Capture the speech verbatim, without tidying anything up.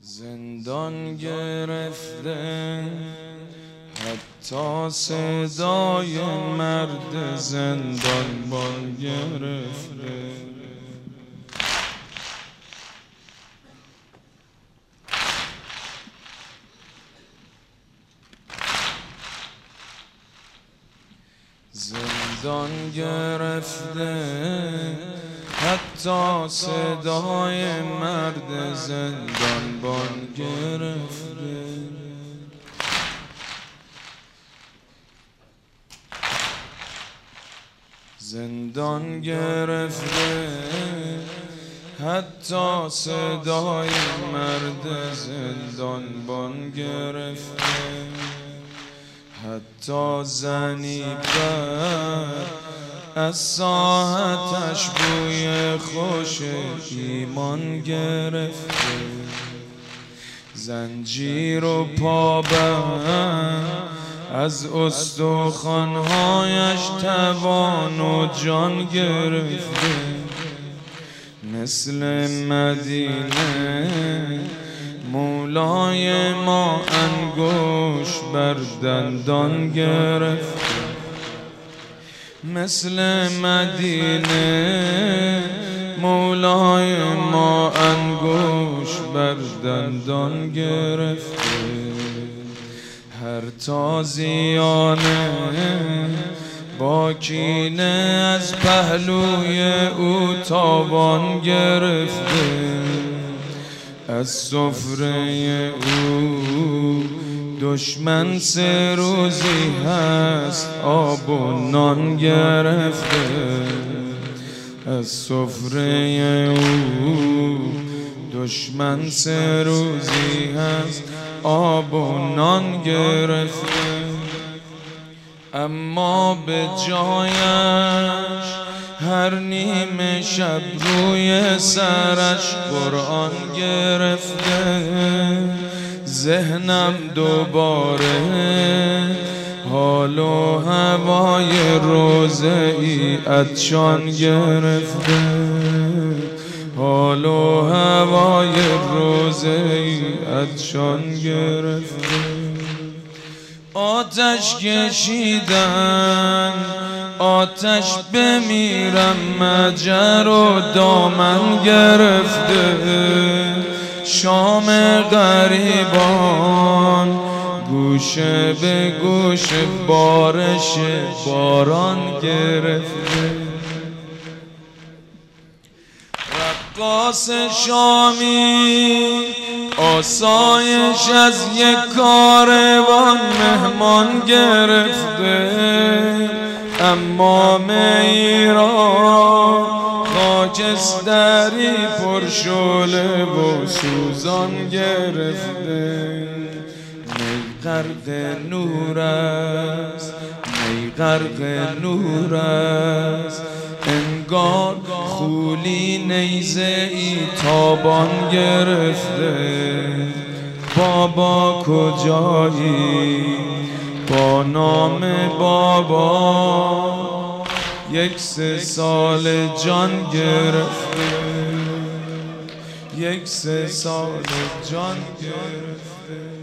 زندان گرفته حتی صدای مرد زندان بان گرفته. زندان گرفته حتی صدای مرد زندان بان گرفته. زندان گرفته حتی صدای مرد زندان بان گرفته. حتی زنی بر از ساعتش بوی خوش ایمان گرفته. زنجیر و پابند از استخوان‌هایش توان و جان گرفته. مثل مدینه مولای ما انگوش بر دندان گرفته. مثل مدینه مولای ما انگوش بر دندان گرفته. هر تازیانه با کینه از پهلوی او تاوان گرفته. از سفره او دشمن سه روزی هست آب و نان گرفته. از سفره او دشمن سه روزی هست آب و نان گرفته. اما به جایش هر نیمه شب روی سرش قرآن گرفته. ذهنم دوباره حال و هوای روزه ای عطشان گرفته. حال و هوای روزه ای عطشان گرفته. آتش کشیدن آتش بمیرم مجر و دامن گرفته. شام غریبان گوشه به گوشه بارش باران گرفته. رقاص شامی آسایش از یک کاروان مهمان گرفته. امام ایران خاکستری پرشعله و سوزان گرفته. می غرق نور است می غرق نور است انگار خولی نیزه ای تابان گرفته. بابا کجایی با نام بابا یک سه سال جان گرفته. یک سه سال جان گرفته.